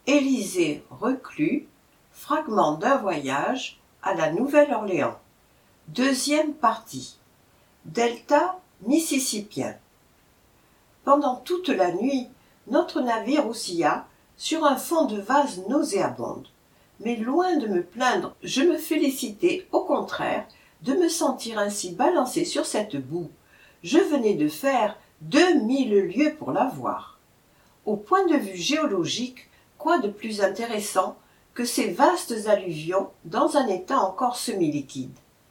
Élisée Reclus, fragment d'un voyage à la Nouvelle-Orléans. Deuxième partie. Delta mississippien. Pendant toute la nuit, notre navire oscilla sur un fond de vase nauséabonde. Mais loin de me plaindre, je me félicitais au contraire de me sentir ainsi balancé sur cette boue. Je venais de faire 2000 lieues pour la voir. Au point de vue géologique, quoi de plus intéressant que ces vastes alluvions dans un état encore semi-liquide.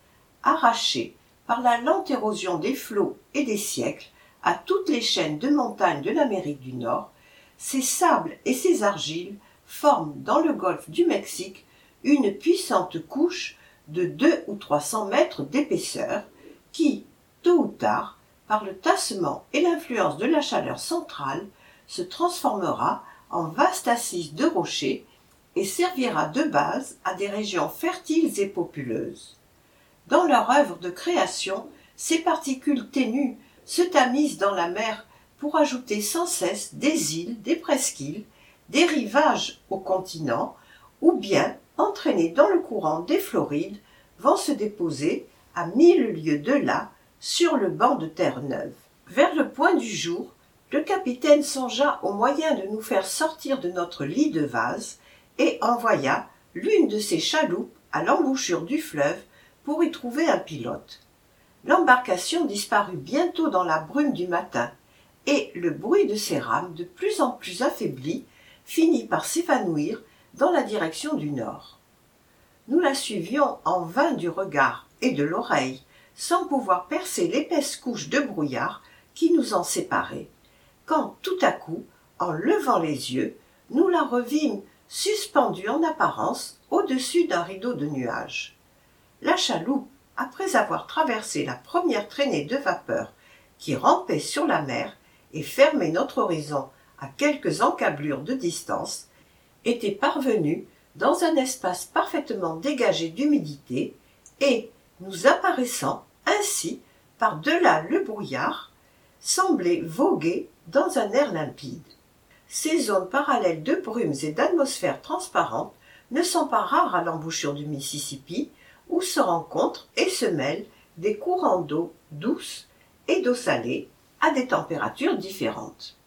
Arrachés par la lente érosion des flots et des siècles à toutes les chaînes de montagnes de l'Amérique du Nord, ces sables et ces argiles forment dans le golfe du Mexique une puissante couche de 200 ou 300 mètres d'épaisseur qui, tôt ou tard, par le tassement et l'influence de la chaleur centrale, se transformera en vaste assise de rochers et servira de base à des régions fertiles et populeuses. Dans leur œuvre de création, ces particules ténues se tamisent dans la mer pour ajouter sans cesse des îles, des presqu'îles, des rivages au continent, ou bien, entraînées dans le courant des Florides, vont se déposer à 1000 lieues de là, sur le banc de terre neuve. Vers le point du jour, le capitaine songea au moyen de nous faire sortir de notre lit de vase et envoya l'une de ses chaloupes à l'embouchure du fleuve pour y trouver un pilote. L'embarcation disparut bientôt dans la brume du matin, et le bruit de ses rames, de plus en plus affaibli, finit par s'évanouir dans la direction du nord. Nous la suivions en vain du regard et de l'oreille, sans pouvoir percer l'épaisse couche de brouillard qui nous en séparait, quand tout à coup, en levant les yeux, nous la revîmes suspendue en apparence au-dessus d'un rideau de nuages. La chaloupe, après avoir traversé la première traînée de vapeur qui rampait sur la mer et fermait notre horizon à quelques encablures de distance, était parvenue dans un espace parfaitement dégagé d'humidité et, nous apparaissant ainsi par-delà le brouillard, semblait voguer dans un air limpide. Ces zones parallèles de brumes et d'atmosphères transparentes ne sont pas rares à l'embouchure du Mississippi, où se rencontrent et se mêlent des courants d'eau douce et d'eau salée à des températures différentes.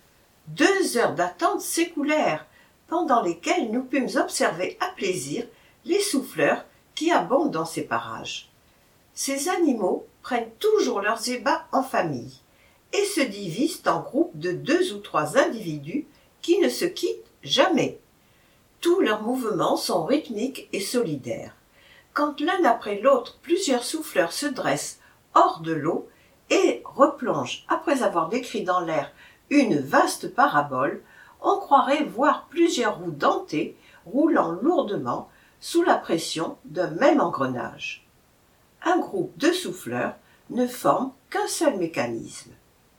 2 heures d'attente s'écoulèrent, pendant lesquelles nous pûmes observer à plaisir les souffleurs qui abondent dans ces parages. Ces animaux prennent toujours leurs ébats en famille et se divisent en groupes de 2 ou 3 individus qui ne se quittent jamais. Tous leurs mouvements sont rythmiques et solidaires. Quand l'un après l'autre plusieurs souffleurs se dressent hors de l'eau et replongent après avoir décrit dans l'air une vaste parabole, on croirait voir plusieurs roues dentées roulant lourdement sous la pression d'un même engrenage. Un groupe de souffleurs ne forme qu'un seul mécanisme.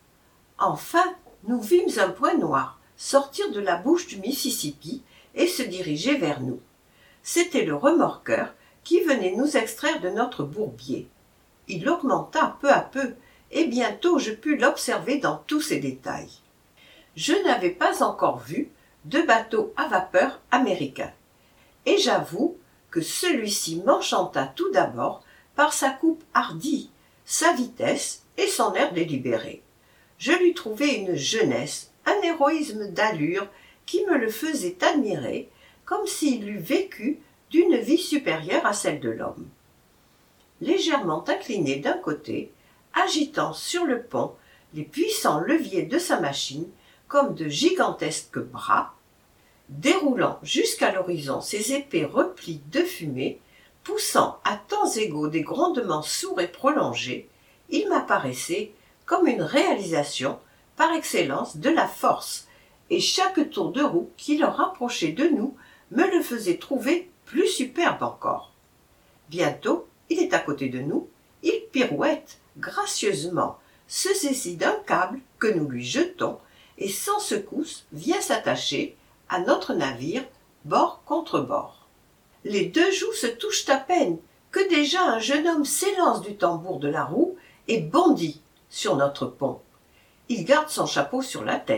Enfin, nous vîmes un point noir sortir de la bouche du Mississippi et se diriger vers nous. C'était le remorqueur qui venait nous extraire de notre bourbier. Il augmenta peu à peu, et bientôt je pus l'observer dans tous ses détails. Je n'avais pas encore vu de bateau à vapeur américain, et j'avoue que celui-ci m'enchanta tout d'abord par sa coupe hardie, sa vitesse et son air délibéré. Je lui trouvai une jeunesse, un héroïsme d'allure qui me le faisait admirer, comme s'il eût vécu d'une vie supérieure à celle de l'homme. Légèrement incliné d'un côté, agitant sur le pont les puissants leviers de sa machine comme de gigantesques bras, déroulant jusqu'à l'horizon ses épais replis de fumée, poussant à temps égaux des grondements sourds et prolongés, il m'apparaissait comme une réalisation par excellence de la force, et chaque tour de roue qui le rapprochait de nous me le faisait trouver plus superbe encore. Bientôt, il est à côté de nous, il pirouette gracieusement, se saisit d'un câble que nous lui jetons et sans secousse vient s'attacher à notre navire bord contre bord. Les 2 joues se touchent à peine que déjà un jeune homme s'élance du tambour de la roue et bondit sur notre pont. Il garde son chapeau sur la tête,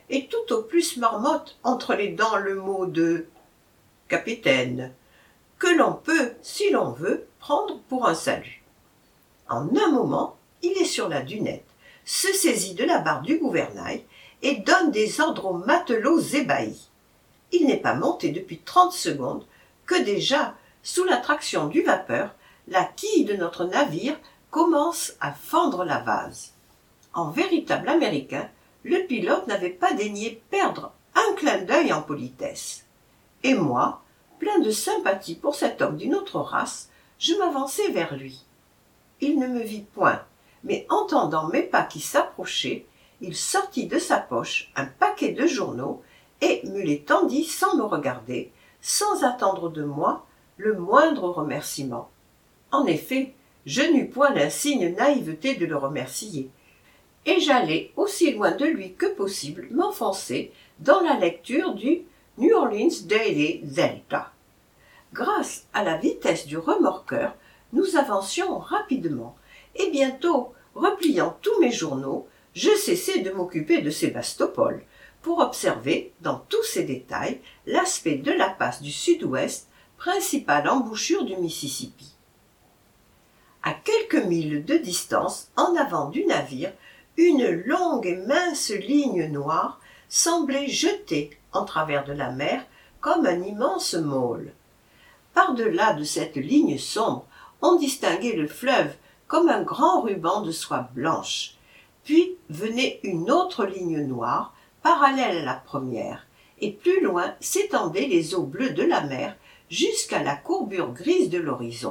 et tout au plus marmotte entre les dents le mot de « capitaine », que l'on peut, si l'on veut, prendre pour un salut. En un moment, il est sur la dunette, se saisit de la barre du gouvernail et donne des ordres aux matelots ébahis. Il n'est pas monté depuis 30 secondes que déjà, sous la traction du vapeur, la quille de notre navire commence à fendre la vase. En véritable Américain, le pilote n'avait pas daigné perdre un clin d'œil en politesse. Et moi, plein de sympathie pour cet homme d'une autre race, je m'avançai vers lui. Il ne me vit point, mais entendant mes pas qui s'approchaient, il sortit de sa poche un paquet de journaux et me les tendit sans me regarder, sans attendre de moi le moindre remerciement. En effet, je n'eus point l'insigne naïveté de le remercier, et j'allai aussi loin de lui que possible m'enfoncer dans la lecture du New Orleans Daily Delta. Grâce à la vitesse du remorqueur, nous avancions rapidement, et bientôt, repliant tous mes journaux, je cessai de m'occuper de Sébastopol, pour observer, dans tous ses détails, l'aspect de la passe du sud-ouest, principale embouchure du Mississippi. À quelques milles de distance, en avant du navire, une longue et mince ligne noire semblait jetée en travers de la mer comme un immense môle. Par-delà de cette ligne sombre, on distinguait le fleuve comme un grand ruban de soie blanche. Puis venait une autre ligne noire, parallèle à la première, et plus loin s'étendaient les eaux bleues de la mer jusqu'à la courbure grise de l'horizon.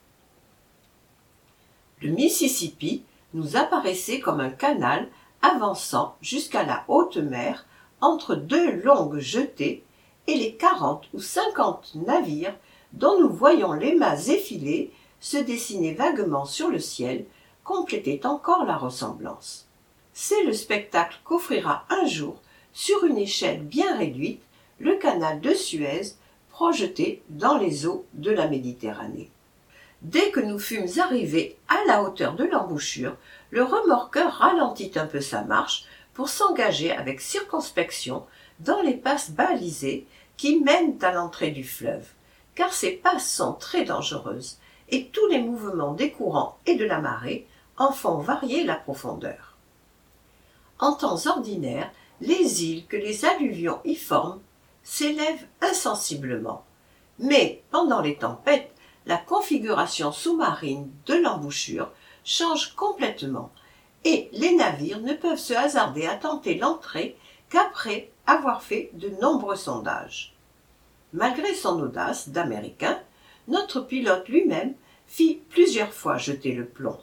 Le Mississippi nous apparaissait comme un canal avançant jusqu'à la haute mer entre deux longues jetées, et les 40 ou 50 navires dont nous voyons les mâts effilés se dessiner vaguement sur le ciel complétaient encore la ressemblance. C'est le spectacle qu'offrira un jour, sur une échelle bien réduite, le canal de Suez projeté dans les eaux de la Méditerranée. Dès que nous fûmes arrivés à la hauteur de l'embouchure, le remorqueur ralentit un peu sa marche pour s'engager avec circonspection dans les passes balisées qui mènent à l'entrée du fleuve, car ces passes sont très dangereuses et tous les mouvements des courants et de la marée en font varier la profondeur. En temps ordinaire, les îles que les alluvions y forment s'élèvent insensiblement, mais pendant les tempêtes, la configuration sous-marine de l'embouchure change complètement et les navires ne peuvent se hasarder à tenter l'entrée qu'après avoir fait de nombreux sondages. Malgré son audace d'Américain, notre pilote lui-même fit plusieurs fois jeter le plomb.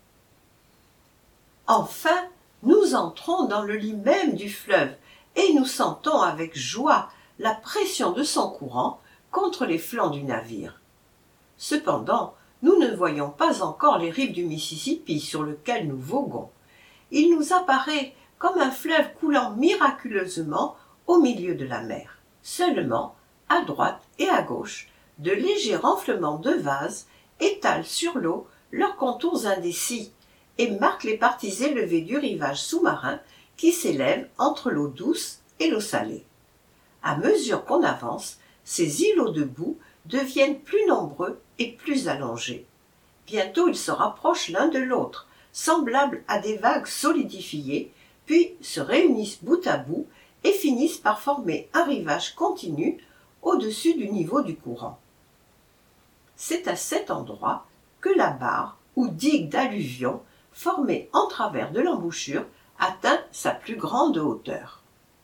Enfin, nous entrons dans le lit même du fleuve et nous sentons avec joie la pression de son courant contre les flancs du navire. Cependant, nous ne voyons pas encore les rives du Mississippi sur lequel nous voguons. Il nous apparaît comme un fleuve coulant miraculeusement au milieu de la mer. Seulement, à droite et à gauche, de légers renflements de vases étalent sur l'eau leurs contours indécis et marquent les parties élevées du rivage sous-marin qui s'élève entre l'eau douce et l'eau salée. À mesure qu'on avance, ces îlots de boue deviennent plus nombreux et plus allongés. Bientôt ils se rapprochent l'un de l'autre, semblables à des vagues solidifiées, puis se réunissent bout à bout et finissent par former un rivage continu au-dessus du niveau du courant. C'est à cet endroit que la barre ou digue d'alluvion formée en travers de l'embouchure atteint sa plus grande hauteur.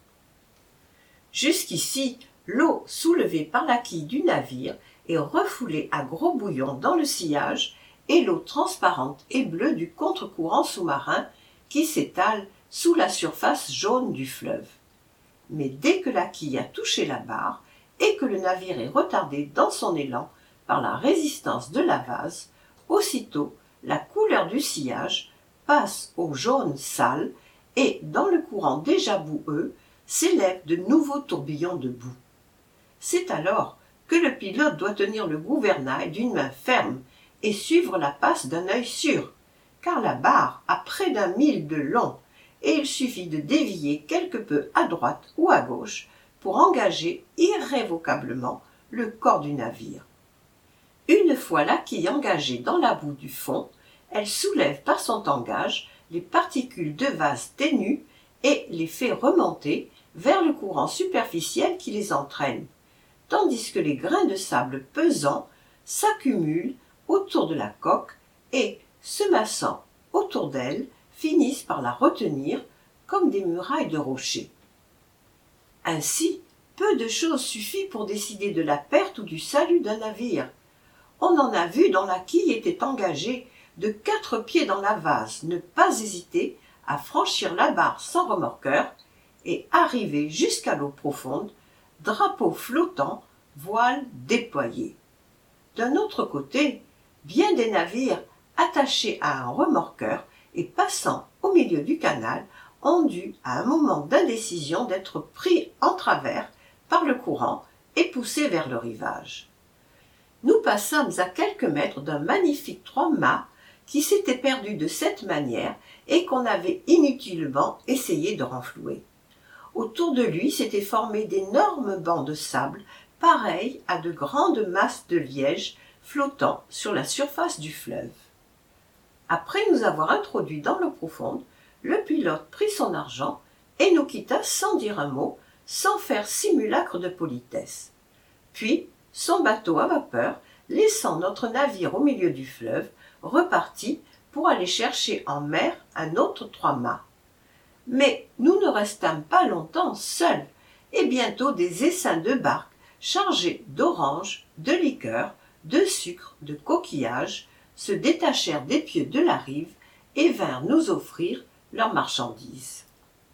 Jusqu'ici, l'eau soulevée par la quille du navire est refoulée à gros bouillons dans le sillage et l'eau transparente et bleue du contre-courant sous-marin qui s'étale sous la surface jaune du fleuve. Mais dès que la quille a touché la barre et que le navire est retardé dans son élan par la résistance de la vase, aussitôt la couleur du sillage passe au jaune sale et, dans le courant déjà boueux, s'élèvent de nouveaux tourbillons de boue. C'est alors que le pilote doit tenir le gouvernail d'une main ferme et suivre la passe d'un œil sûr, car la barre a près d'1 mille de long et il suffit de dévier quelque peu à droite ou à gauche pour engager irrévocablement le corps du navire. Une fois la quille engagée dans la boue du fond, elle soulève par son tangage les particules de vase ténues et les fait remonter vers le courant superficiel qui les entraîne, tandis que les grains de sable pesants s'accumulent autour de la coque et, se massant autour d'elle, finissent par la retenir comme des murailles de rochers. Ainsi, peu de choses suffit pour décider de la perte ou du salut d'un navire. On en a vu dont la quille était engagée de 4 pieds dans la vase, ne pas hésiter à franchir la barre sans remorqueur et arriver jusqu'à l'eau profonde, drapeau flottant, voile déployé. D'un autre côté, bien des navires attachés à un remorqueur et passant au milieu du canal ont dû, à un moment d'indécision, d'être pris en travers par le courant et poussés vers le rivage. Nous passâmes à quelques mètres d'un magnifique 3-mâts qui s'était perdu de cette manière et qu'on avait inutilement essayé de renflouer. Autour de lui s'étaient formés d'énormes bancs de sable, pareils à de grandes masses de liège flottant sur la surface du fleuve. Après nous avoir introduits dans l'eau profonde, le pilote prit son argent et nous quitta sans dire un mot, sans faire simulacre de politesse. Puis, son bateau à vapeur, laissant notre navire au milieu du fleuve, repartit pour aller chercher en mer un autre 3-mâts. Mais nous ne restâmes pas longtemps seuls, et bientôt des essaims de barques chargés d'oranges, de liqueurs, de sucre, de coquillages se détachèrent des pieux de la rive et vinrent nous offrir leurs marchandises.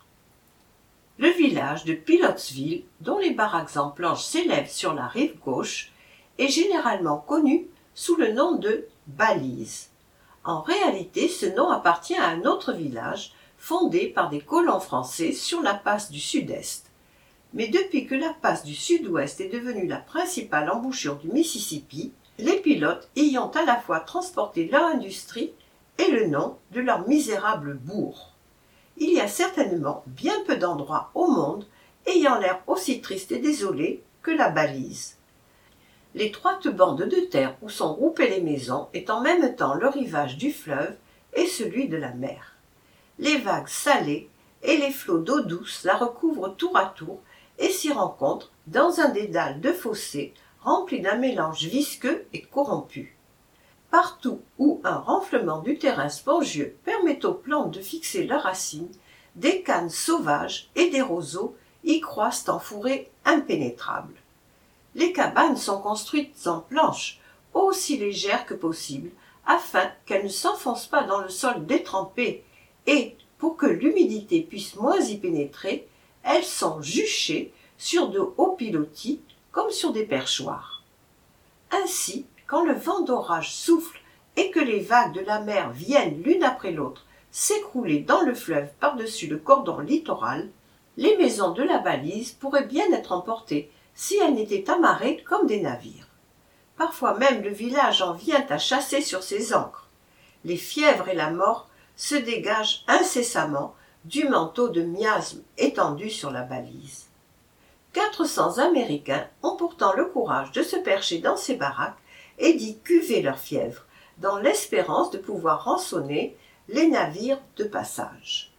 Le village de Pilotsville, dont les baraques en planches s'élèvent sur la rive gauche, est généralement connu sous le nom de Balise. En réalité, ce nom appartient à un autre village fondé par des colons français sur la passe du sud-est. Mais depuis que la passe du sud-ouest est devenue la principale embouchure du Mississippi, les pilotes y ont à la fois transporté leur industrie et le nom de leur misérable bourg. Il y a certainement bien peu d'endroits au monde ayant l'air aussi triste et désolé que la Balise. L'étroite bande de terre où sont groupées les maisons est en même temps le rivage du fleuve et celui de la mer. Les vagues salées et les flots d'eau douce la recouvrent tour à tour et s'y rencontrent dans un dédale de fossés rempli d'un mélange visqueux et corrompu. Partout où un renflement du terrain spongieux permet aux plantes de fixer leurs racines, des cannes sauvages et des roseaux y croissent en fourrés impénétrables. Les cabanes sont construites en planches, aussi légères que possible, afin qu'elles ne s'enfoncent pas dans le sol détrempé, et, pour que l'humidité puisse moins y pénétrer, elles sont juchées sur de hauts pilotis comme sur des perchoirs. Ainsi, quand le vent d'orage souffle et que les vagues de la mer viennent l'une après l'autre s'écrouler dans le fleuve par-dessus le cordon littoral, les maisons de la Balise pourraient bien être emportées si elles n'étaient amarrées comme des navires. Parfois même le village en vient à chasser sur ses ancres. Les fièvres et la mort se dégagent incessamment du manteau de miasmes étendu sur la Balise. 400 Américains ont pourtant le courage de se percher dans ces baraques et d'y cuver leur fièvre, dans l'espérance de pouvoir rançonner les navires de passage.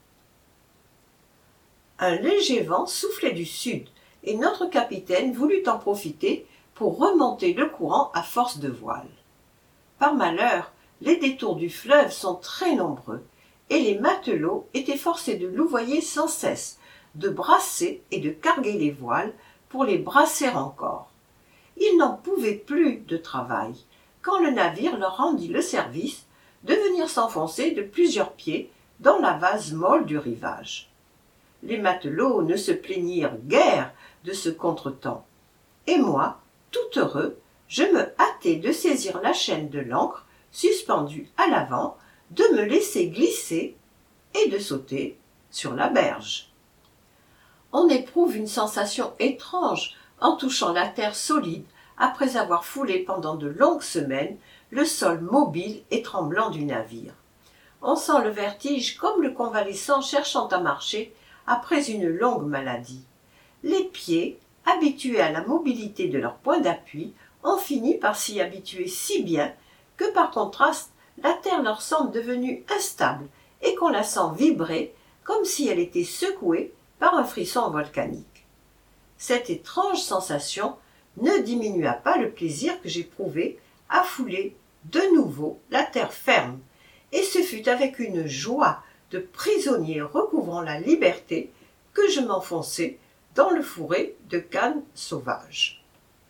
Un léger vent soufflait du sud, et notre capitaine voulut en profiter pour remonter le courant à force de voiles. Par malheur, les détours du fleuve sont très nombreux, et les matelots étaient forcés de louvoyer sans cesse, de brasser et de carguer les voiles pour les brasser encore. Ils n'en pouvaient plus de travail, quand le navire leur rendit le service de venir s'enfoncer de plusieurs pieds dans la vase molle du rivage. Les matelots ne se plaignirent guère de ce contretemps, et moi, tout heureux, je me hâtai de saisir la chaîne de l'ancre suspendue à l'avant, de me laisser glisser et de sauter sur la berge. On éprouve une sensation étrange en touchant la terre solide après avoir foulé pendant de longues semaines le sol mobile et tremblant du navire. On sent le vertige comme le convalescent cherchant à marcher après une longue maladie. Les pieds, habitués à la mobilité de leur point d'appui, ont fini par s'y habituer si bien que par contraste, la terre leur semble devenue instable et qu'on la sent vibrer comme si elle était secouée par un frisson volcanique. Cette étrange sensation ne diminua pas le plaisir que j'éprouvais à fouler de nouveau la terre ferme, et ce fut avec une joie de prisonnier recouvrant la liberté que je m'enfonçai dans le fourré de cannes sauvages.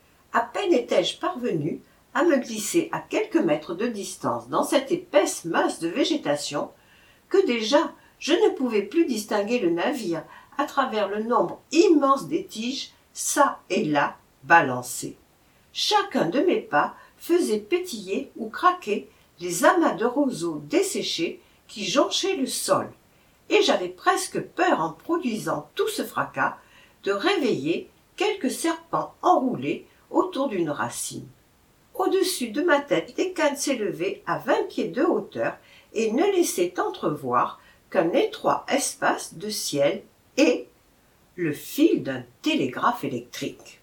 À peine étais-je parvenu à me glisser à quelques mètres de distance dans cette épaisse masse de végétation que déjà je ne pouvais plus distinguer le navire à travers le nombre immense des tiges çà et là balancées. Chacun de mes pas faisait pétiller ou craquer les amas de roseaux desséchés qui jonchaient le sol, et j'avais presque peur, en produisant tout ce fracas, de réveiller quelques serpents enroulés autour d'une racine. Au-dessus de ma tête, les cannes s'élevaient à 20 pieds de hauteur et ne laissaient entrevoir qu'un étroit espace de ciel et le fil d'un télégraphe électrique.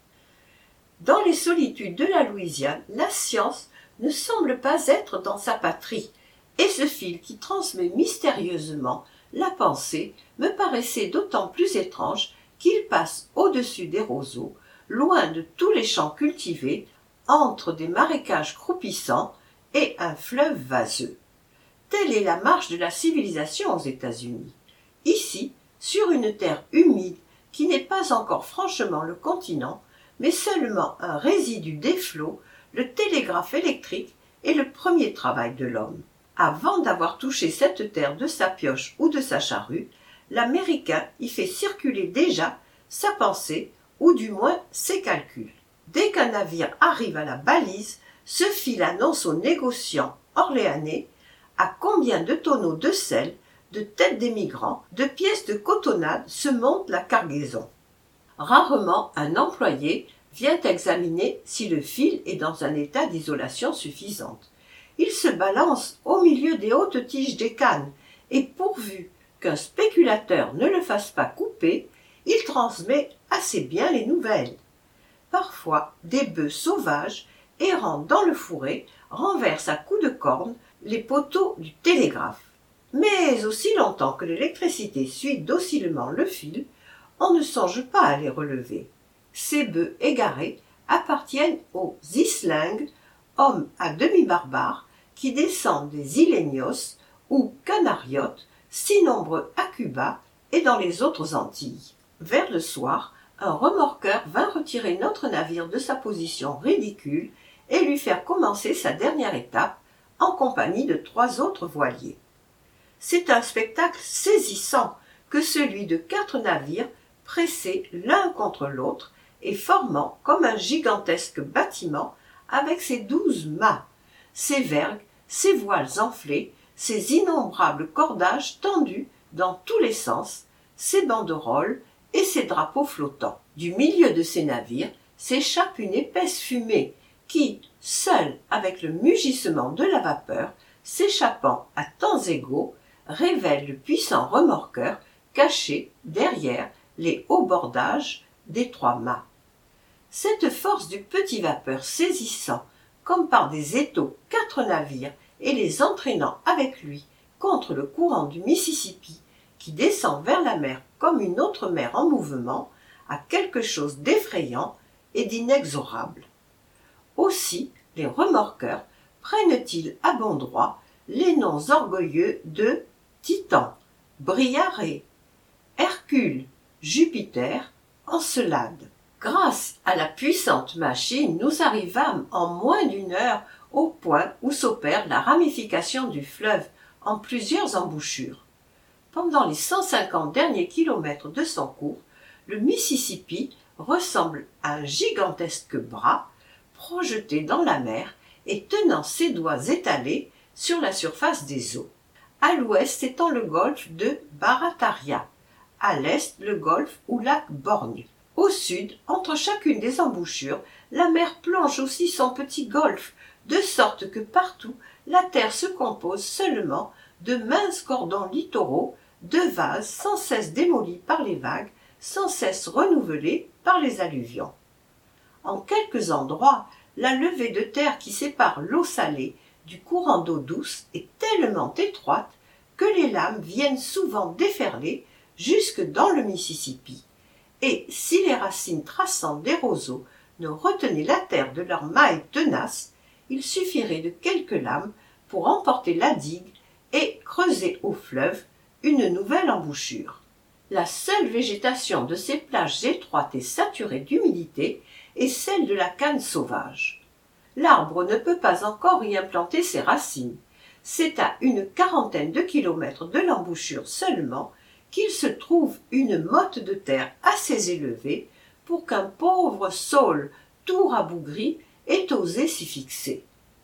Dans les solitudes de la Louisiane, la science ne semble pas être dans sa patrie, et ce fil qui transmet mystérieusement la pensée me paraissait d'autant plus étrange qu'il passe au-dessus des roseaux, loin de tous les champs cultivés, entre des marécages croupissants et un fleuve vaseux. Telle est la marche de la civilisation aux États-Unis. Ici, sur une terre humide qui n'est pas encore franchement le continent, mais seulement un résidu des flots, le télégraphe électrique est le premier travail de l'homme. Avant d'avoir touché cette terre de sa pioche ou de sa charrue, l'Américain y fait circuler déjà sa pensée, ou du moins ses calculs. Dès qu'un navire arrive à la balise, ce fil annonce aux négociants orléanais à combien de tonneaux de sel, de têtes d'émigrants, de pièces de cotonnade se monte la cargaison. Rarement un employé vient examiner si le fil est dans un état d'isolation suffisante. Il se balance au milieu des hautes tiges des cannes, et pourvu qu'un spéculateur ne le fasse pas couper, il transmet assez bien les nouvelles. Parfois, des bœufs sauvages, errant dans le fourré, renversent à coups de corne les poteaux du télégraphe. Mais aussi longtemps que l'électricité suit docilement le fil, on ne songe pas à les relever. Ces bœufs égarés appartiennent aux Islingues, hommes à demi barbares, qui descendent des Ilénios ou Canariotes, si nombreux à Cuba et dans les autres Antilles. Vers le soir, un remorqueur vint retirer notre navire de sa position ridicule et lui faire commencer sa dernière étape en compagnie de 3 autres voiliers. C'est un spectacle saisissant que celui de 4 navires pressés l'un contre l'autre et formant comme un gigantesque bâtiment avec ses 12 mâts, ses vergues, ses voiles enflées, ses innombrables cordages tendus dans tous les sens, ses banderoles et ses drapeaux flottants. Du milieu de ces navires s'échappe une épaisse fumée qui, seule avec le mugissement de la vapeur, s'échappant à temps égaux, révèle le puissant remorqueur caché derrière les hauts bordages des 3 mâts. Cette force du petit vapeur saisissant, comme par des étaux, 4 navires et les entraînant avec lui contre le courant du Mississippi, qui descend vers la mer comme une autre mer en mouvement, a quelque chose d'effrayant et d'inexorable. Aussi les remorqueurs prennent-ils à bon droit les noms orgueilleux de Titan, Briarée, Hercule, Jupiter, Encelade. Grâce à la puissante machine, nous arrivâmes en moins d'1 heure au point où s'opère la ramification du fleuve en plusieurs embouchures. Pendant les 150 derniers kilomètres de son cours, le Mississippi ressemble à un gigantesque bras projeté dans la mer et tenant ses doigts étalés sur la surface des eaux. À l'ouest s'étend le golfe de Barataria, à l'est le golfe ou lac Borgne. Au sud, entre chacune des embouchures, la mer plonge aussi son petit golfe, de sorte que partout la terre se compose seulement de minces cordons littoraux, de vases sans cesse démolis par les vagues, sans cesse renouvelés par les alluvions. En quelques endroits, la levée de terre qui sépare l'eau salée du courant d'eau douce est tellement étroite que les lames viennent souvent déferler jusque dans le Mississippi. Et si les racines traçantes des roseaux ne retenaient la terre de leurs mailles tenaces, il suffirait de quelques lames pour emporter la digue et creuser au fleuve une nouvelle embouchure. La seule végétation de ces plages étroites et saturées d'humidité est celle de la canne sauvage. L'arbre ne peut pas encore y implanter ses racines. C'est à une quarantaine de kilomètres de l'embouchure seulement qu'il se trouve une motte de terre assez élevée pour qu'un pauvre saule tout rabougri ait osé s'y fixer.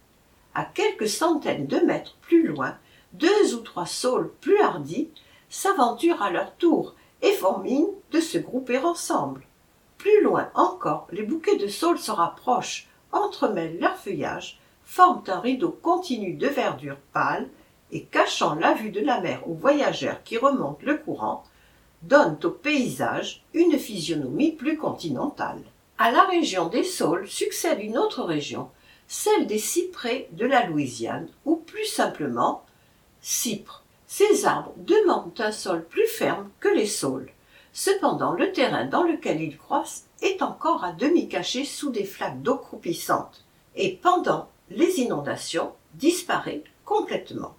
À quelques centaines de mètres plus loin, 2 ou 3 saules plus hardis s'aventurent à leur tour et font mine de se grouper ensemble. Plus loin encore, les bouquets de saules se rapprochent, entremêlent leurs feuillages, forment un rideau continu de verdure pâle et, cachant la vue de la mer aux voyageurs qui remontent le courant, donnent au paysage une physionomie plus continentale. À la région des saules succède une autre région, celle des cyprès de la Louisiane, ou plus simplement cypres. Ces arbres demandent un sol plus ferme que les saules. Cependant, le terrain dans lequel ils croissent est encore à demi caché sous des flaques d'eau croupissantes, et pendant les inondations disparaît complètement.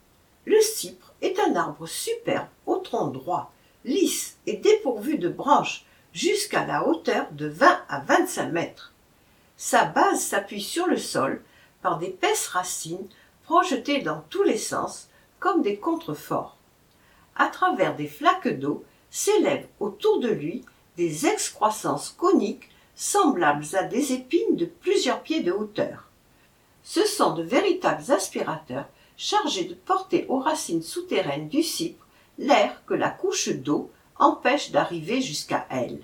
Le cypre est un arbre superbe au tronc droit, lisse et dépourvu de branches jusqu'à la hauteur de 20 à 25 mètres. Sa base s'appuie sur le sol par d'épaisses racines projetées dans tous les sens comme des contreforts. À travers des flaques d'eau s'élèvent autour de lui des excroissances coniques semblables à des épines de plusieurs pieds de hauteur. Ce sont de véritables aspirateurs chargés de porter aux racines souterraines du cypre l'air que la couche d'eau empêche d'arriver jusqu'à elle.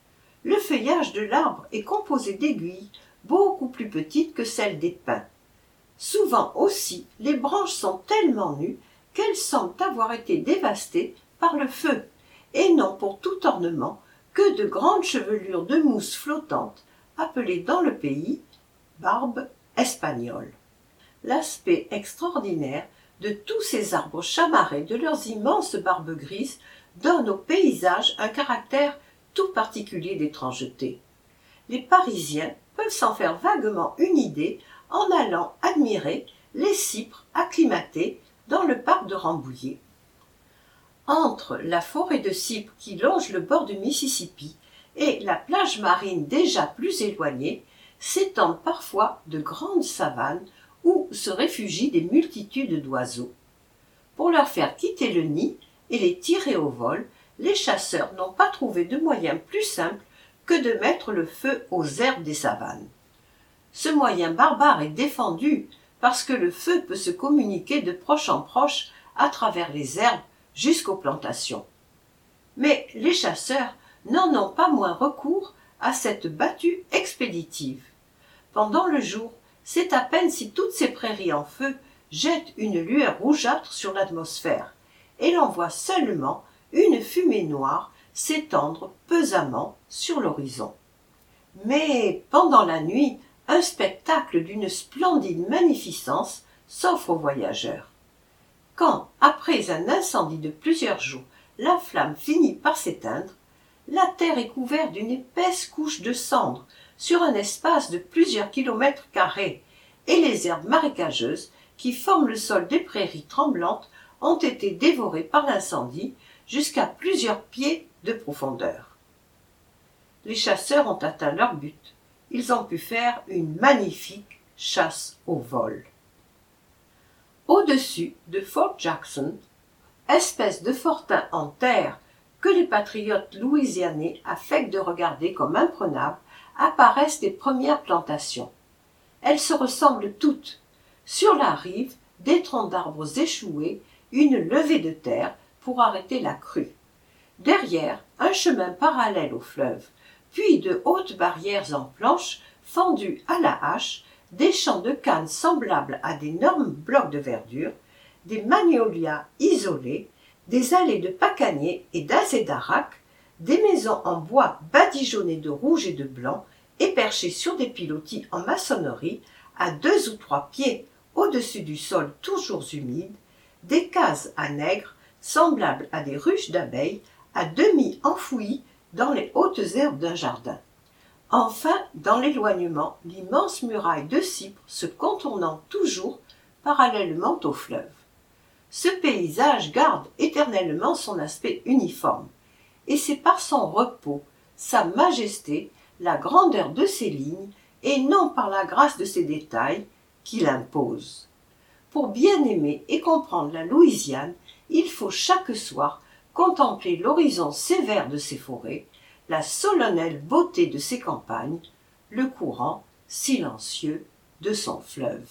Le feuillage de l'arbre est composé d'aiguilles beaucoup plus petites que celles des pins. Souvent aussi, les branches sont tellement nues qu'elles semblent avoir été dévastées par le feu, et n'ont pour tout ornement que de grandes chevelures de mousse flottante, appelées dans le pays barbe espagnole. L'aspect extraordinaire de tous ces arbres chamarrés de leurs immenses barbes grises donne au paysage un caractère tout particulier d'étrangeté. Les Parisiens peuvent s'en faire vaguement une idée en allant admirer les cypres acclimatés dans le parc de Rambouillet. Entre la forêt de cypres qui longe le bord du Mississippi et la plage marine déjà plus éloignée, s'étendent parfois de grandes savanes où se réfugient des multitudes d'oiseaux. Pour leur faire quitter le nid et les tirer au vol, les chasseurs n'ont pas trouvé de moyen plus simple que de mettre le feu aux herbes des savanes. Ce moyen barbare est défendu parce que le feu peut se communiquer de proche en proche à travers les herbes jusqu'aux plantations. Mais les chasseurs n'en ont pas moins recours à cette battue expéditive. Pendant le jour, c'est à peine si toutes ces prairies en feu jettent une lueur rougeâtre sur l'atmosphère, et l'on voit seulement une fumée noire s'étendre pesamment sur l'horizon. Mais pendant la nuit, un spectacle d'une splendide magnificence s'offre aux voyageurs. Quand, après un incendie de plusieurs jours, la flamme finit par s'éteindre, la terre est couverte d'une épaisse couche de cendres sur un espace de plusieurs kilomètres carrés, et les herbes marécageuses qui forment le sol des prairies tremblantes ont été dévorées par l'incendie jusqu'à plusieurs pieds de profondeur. Les chasseurs ont atteint leur but. Ils ont pu faire une magnifique chasse au vol. Au-dessus de Fort Jackson, espèce de fortin en terre que les patriotes louisianais affectent de regarder comme imprenable, apparaissent les premières plantations. Elles se ressemblent toutes. Sur la rive, des troncs d'arbres échoués, une levée de terre pour arrêter la crue. Derrière, un chemin parallèle au fleuve, puis de hautes barrières en planches fendues à la hache, des champs de canne semblables à d'énormes blocs de verdure, des magnolias isolés, des allées de pacaniers et d'azédarac, des maisons en bois badigeonnées de rouge et de blanc et perchées sur des pilotis en maçonnerie à 2 ou 3 pieds au-dessus du sol toujours humide, des cases à nègres semblables à des ruches d'abeilles à demi enfouies dans les hautes herbes d'un jardin. Enfin, dans l'éloignement, l'immense muraille de cypre se contournant toujours parallèlement au fleuve. Ce paysage garde éternellement son aspect uniforme, et c'est par son repos, sa majesté, la grandeur de ses lignes, et non par la grâce de ses détails, qu'il impose. Pour bien aimer et comprendre la Louisiane, il faut chaque soir contempler l'horizon sévère de ses forêts, la solennelle beauté de ses campagnes, le courant silencieux de son fleuve.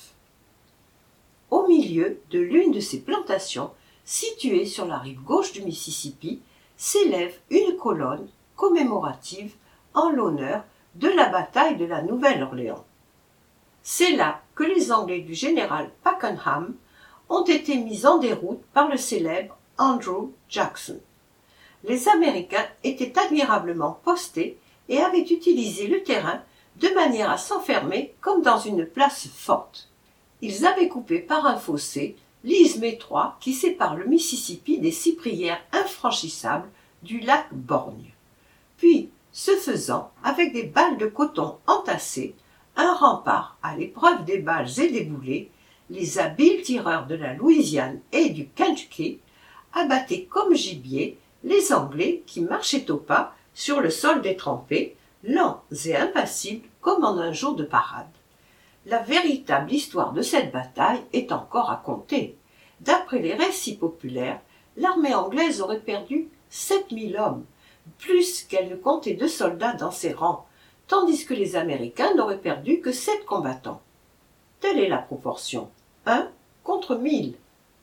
Au milieu de l'une de ces plantations, située sur la rive gauche du Mississippi, s'élève une colonne commémorative en l'honneur de la bataille de la Nouvelle-Orléans. C'est là que les Anglais du général Pakenham ont été mis en déroute par le célèbre Andrew Jackson. Les Américains étaient admirablement postés et avaient utilisé le terrain de manière à s'enfermer comme dans une place forte. Ils avaient coupé par un fossé l'isthme étroit qui sépare le Mississippi des 6 prières infranchissables du lac Borgne. Puis, ce faisant, avec des balles de coton entassées, un rempart à l'épreuve des balles et des boulets, les habiles tireurs de la Louisiane et du Kentucky abattaient comme gibier les Anglais qui marchaient au pas sur le sol détrempé, lents et impassibles comme en un jour de parade. La véritable histoire de cette bataille est encore à conter. D'après les récits populaires, l'armée anglaise aurait perdu 7000 hommes, plus qu'elle ne comptait de soldats dans ses rangs, tandis que les Américains n'auraient perdu que 7 combattants. Telle est la proportion, 1 contre 1000.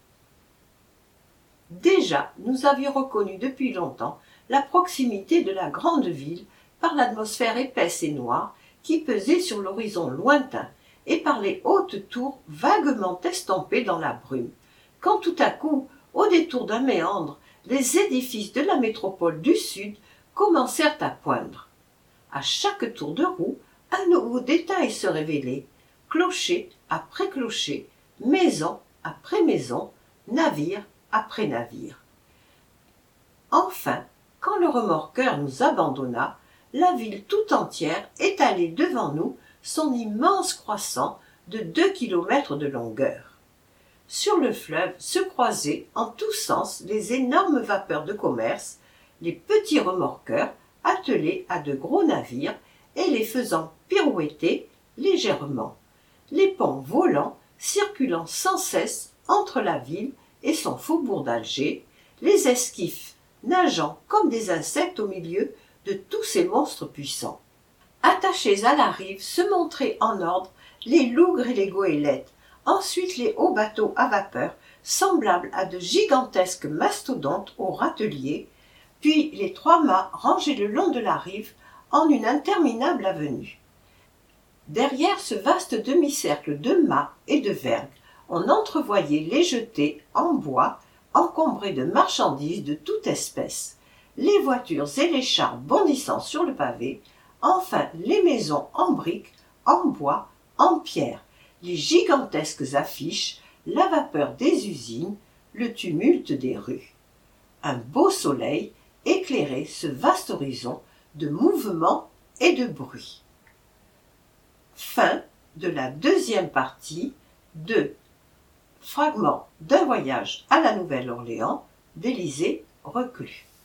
Déjà, nous avions reconnu depuis longtemps la proximité de la grande ville par l'atmosphère épaisse et noire qui pesait sur l'horizon lointain et par les hautes tours vaguement estampées dans la brume, quand tout à coup, au détour d'un méandre, les édifices de la métropole du Sud commencèrent à poindre. À chaque tour de roue, un nouveau détail se révélait, clocher après clocher, maison après maison, navire après navire. Enfin, quand le remorqueur nous abandonna, la ville tout entière étalait devant nous son immense croissant de 2 kilomètres de longueur. Sur le fleuve se croisaient en tous sens les énormes vapeurs de commerce, les petits remorqueurs attelés à de gros navires et les faisant pirouetter légèrement, les ponts volants circulant sans cesse entre la ville et son faubourg d'Alger, les esquifs nageant comme des insectes au milieu de tous ces monstres puissants. Attachés à la rive se montraient en ordre les lougres et les goélettes, ensuite les hauts bateaux à vapeur, semblables à de gigantesques mastodontes au râtelier, puis les 3 mâts rangés le long de la rive en une interminable avenue. Derrière ce vaste demi-cercle de mâts et de vergues, on entrevoyait les jetées en bois encombrées de marchandises de toute espèce, les voitures et les chars bondissant sur le pavé, enfin les maisons en briques, en bois, en pierre, les gigantesques affiches, la vapeur des usines, le tumulte des rues. Un beau soleil éclairait ce vaste horizon de mouvements et de bruit. Fin de la 2e partie de Fragment d'un voyage à la Nouvelle-Orléans d'Élisée Reclus.